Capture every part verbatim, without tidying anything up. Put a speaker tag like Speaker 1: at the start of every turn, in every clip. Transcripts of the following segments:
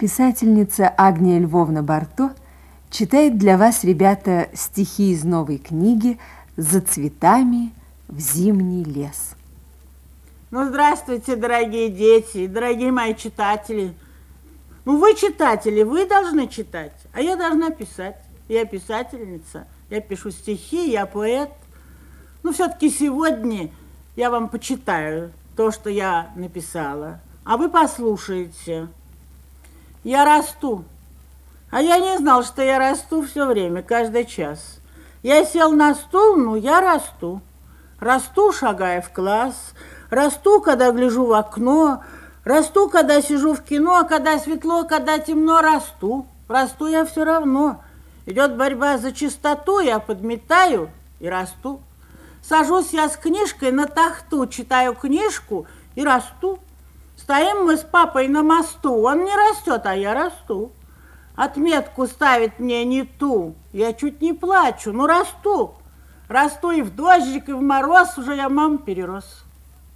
Speaker 1: Писательница Агния Львовна Барто читает для вас, ребята, стихи из новой книги «За цветами в зимний лес».
Speaker 2: Ну, здравствуйте, дорогие дети, дорогие мои читатели. Ну, вы читатели, вы должны читать, а я должна писать. Я писательница, я пишу стихи, я поэт. Ну, все-таки сегодня я вам почитаю то, что я написала, а вы послушаете. Я расту, а я не знал, что я расту все время, каждый час. Я сел на стул, ну, я расту. Расту, шагая в класс, расту, когда гляжу в окно, расту, когда сижу в кино, а когда светло, когда темно, расту. Расту я все равно. Идет борьба за чистоту, я подметаю и расту. Сажусь я с книжкой на тахту, читаю книжку и расту. Стоим мы с папой на мосту, он не растет, а я расту. Отметку ставит мне не ту, я чуть не плачу, но расту. Расту и в дождик, и в мороз, уже я маму перерос.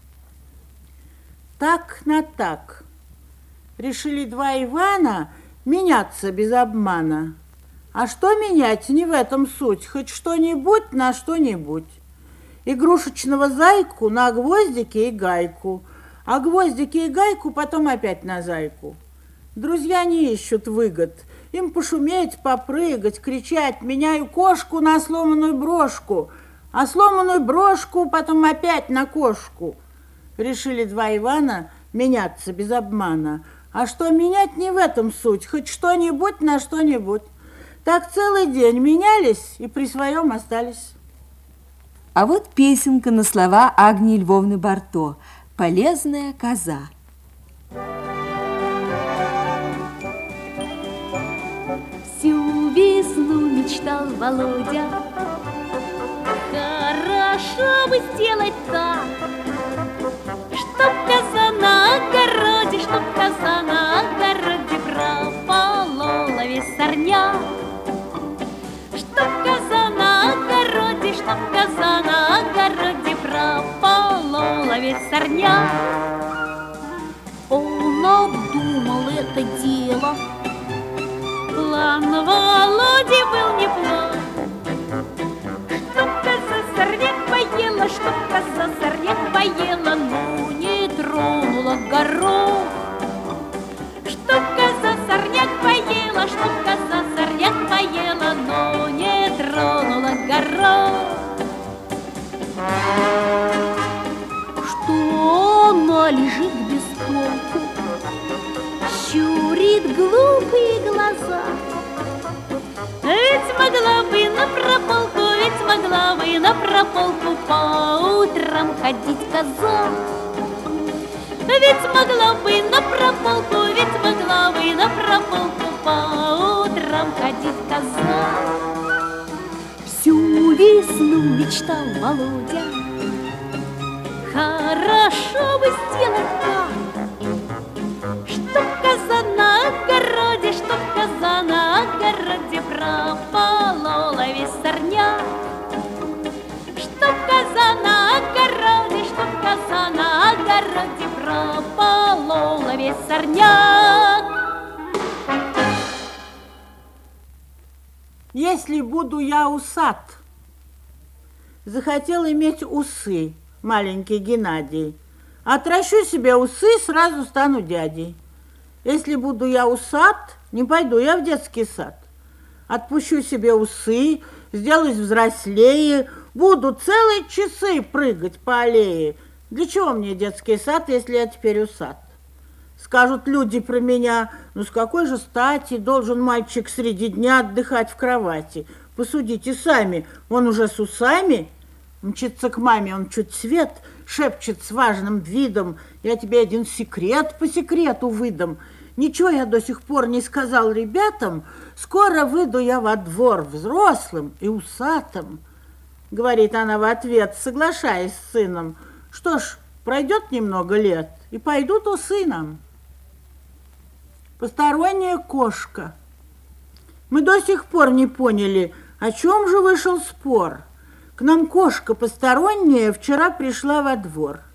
Speaker 2: Так на так. Решили два Ивана меняться без обмана. А что менять, не в этом суть, хоть что-нибудь на что-нибудь. Игрушечного зайку на гвоздике и гайку, а гвоздики и гайку потом опять на зайку. Друзья не ищут выгод, им пошуметь, попрыгать, кричать: меняю кошку на сломанную брошку, а сломанную брошку потом опять на кошку. Решили два Ивана меняться без обмана. А что менять, не в этом суть, хоть что-нибудь на что-нибудь. Так целый день менялись и при своем остались.
Speaker 1: А вот песенка на слова Агнии Львовны Барто «Полезная коза».
Speaker 3: Всю весну мечтал Володя, хорошо бы сделать так, чтоб коза на огороде, чтоб коза на огороде прополола весь сорняк. Чтоб коза на огороде, чтоб коза на огороде прополола весь сорняк. Он обдумал это дело, план Володи был неплох. Чтоб коза сорняк поела, чтоб коза сорняк поела, но не тронула горох. Чтоб коза сорняк поела, чтоб коза сорняк поела, но не тронула горох. Что она лежит без толку, щурит глупые глаза? Ведь могла бы на прополку, ведь могла бы на прополку по утрам ходить коза. Ведь могла бы на прополку, ведь могла бы на прополку по утрам ходить коза. Всю весну мечтал Володя, хорошо бы сделать так, чтоб коза на огороде, чтоб коза на огороде прополола весь сорняк. Чтоб коза на огороде, чтоб коза на огороде прополола весь сорняк.
Speaker 2: Если буду я усат, захотел иметь усы маленький Геннадий. Отращу себе усы, сразу стану дядей. Если буду я усат, не пойду я в детский сад. Отпущу себе усы, сделаюсь взрослее, буду целые часы прыгать по аллее. Для чего мне детский сад, если я теперь усат? Скажут люди про меня: ну с какой же стати должен мальчик среди дня отдыхать в кровати? Посудите сами, он уже с усами. Мчится к маме он чуть свет, шепчет с важным видом: я тебе один секрет по секрету выдам. Ничего я до сих пор не сказал ребятам, скоро выйду я во двор взрослым и усатым. Говорит она в ответ, соглашаясь с сыном: что ж, пройдет немного лет, и пойдут усы нам. Посторонняя кошка. Мы до сих пор не поняли, о чем же вышел спор. К нам кошка посторонняя вчера пришла во двор.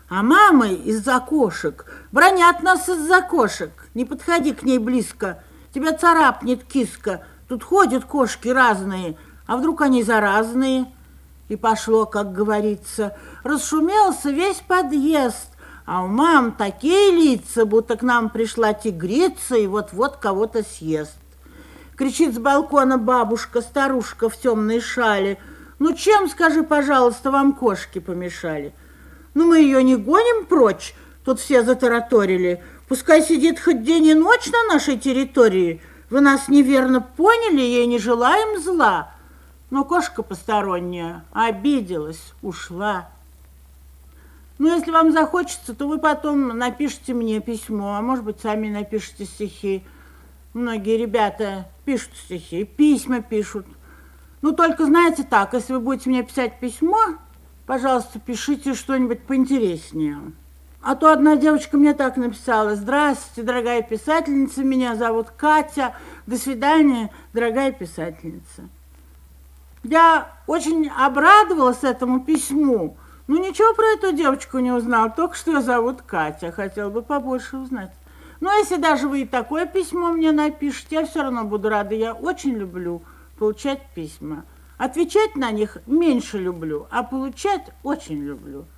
Speaker 2: А мамы из-за кошек бронят нас из-за кошек. Не подходи к ней близко, тебя царапнет киска. Тут ходят кошки разные, а вдруг они заразные? И пошло, как говорится, расшумелся весь подъезд, а у мам такие лица, будто к нам пришла тигрица и вот-вот кого-то съест. Кричит с балкона бабушка, старушка в темной шале: ну чем, скажи, пожалуйста, вам кошки помешали? Ну мы ее не гоним прочь, тут все затараторили. Пускай сидит хоть день и ночь на нашей территории. Вы нас неверно поняли, ей не желаем зла. Но кошка посторонняя обиделась, ушла. Ну, если вам захочется, то вы потом напишите мне письмо, а может быть, сами напишите стихи. Многие ребята пишут стихи, письма пишут. Ну, только знаете так, если вы будете мне писать письмо, пожалуйста, пишите что-нибудь поинтереснее. А то одна девочка мне так написала: здравствуйте, дорогая писательница, меня зовут Катя. До свидания, дорогая писательница. Я очень обрадовалась этому письму. Ну, ничего про эту девочку не узнала, только что ее зовут Катя. Хотела бы побольше узнать. Но если даже вы и такое письмо мне напишете, я все равно буду рада. Я очень люблю получать письма. Отвечать на них меньше люблю, а получать очень люблю.